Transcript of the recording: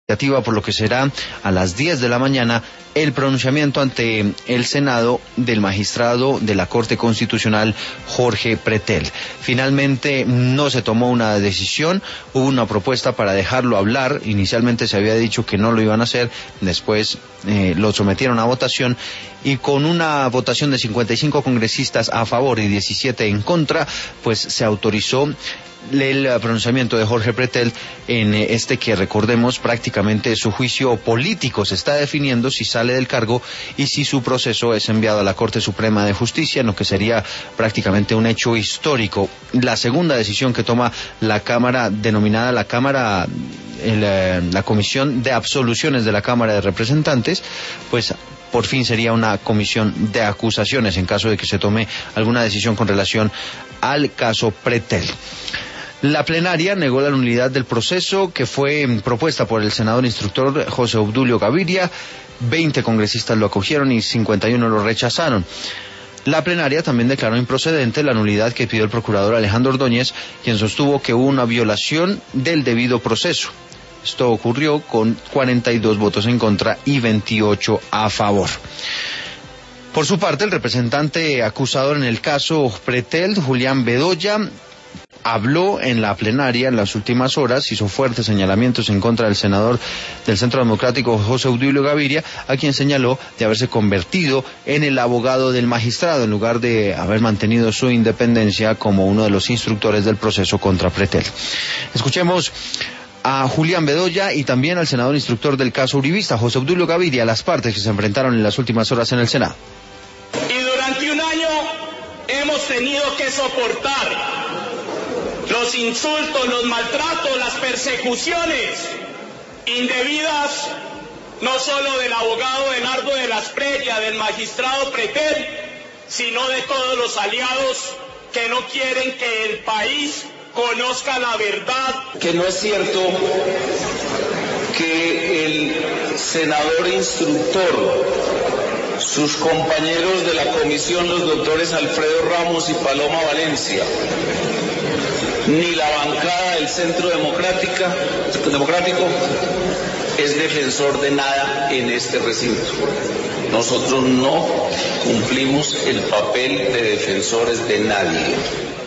por lo que será a las 10 de la mañana el pronunciamiento ante el Senado del magistrado de la Corte Constitucional Jorge Pretel. Finalmente no se tomó una decisión, hubo una propuesta para dejarlo hablar, inicialmente se había dicho que no lo iban a hacer, después lo sometieron a votación y con una votación de 55 congresistas a favor y 17 en contra, pues se autorizó el pronunciamiento de Jorge Pretel en este que, recordemos, prácticamente su juicio político se está definiendo si sale del cargo y si su proceso es enviado a la Corte Suprema de Justicia, en lo que sería prácticamente un hecho histórico. La segunda decisión que toma la Cámara, denominada la Comisión de Absoluciones de la Cámara de Representantes, pues por fin sería una comisión de acusaciones en caso de que se tome alguna decisión con relación al caso Pretel. La plenaria negó la nulidad del proceso que fue propuesta por el senador instructor José Obdulio Gaviria. 20 congresistas lo acogieron y 51 lo rechazaron. La plenaria también declaró improcedente la nulidad que pidió el procurador Alejandro Ordóñez, quien sostuvo que hubo una violación del debido proceso. Esto ocurrió con 42 votos en contra y 28 a favor. Por su parte, el representante acusador en el caso Pretel, Julián Bedoya, habló en la plenaria en las últimas horas, hizo fuertes señalamientos en contra del senador del Centro Democrático José Obdulio Gaviria, a quien señaló de haberse convertido en el abogado del magistrado en lugar de haber mantenido su independencia como uno de los instructores del proceso contra Pretel. Escuchemos a Julián Bedoya y también al senador instructor del caso uribista, José Obdulio Gaviria, las partes que se enfrentaron en las últimas horas en el Senado. Y durante un año hemos tenido que soportar los insultos, los maltratos, las persecuciones indebidas, no solo del abogado Bernardo de la Espriella, del magistrado Pretel, sino de todos los aliados que no quieren que el país conozca la verdad. Que no es cierto que el senador instructor, sus compañeros de la comisión, los doctores Alfredo Ramos y Paloma Valencia, ni la bancada del Centro Democrático es defensor de nada en este recinto. Nosotros no cumplimos el papel de defensores de nadie.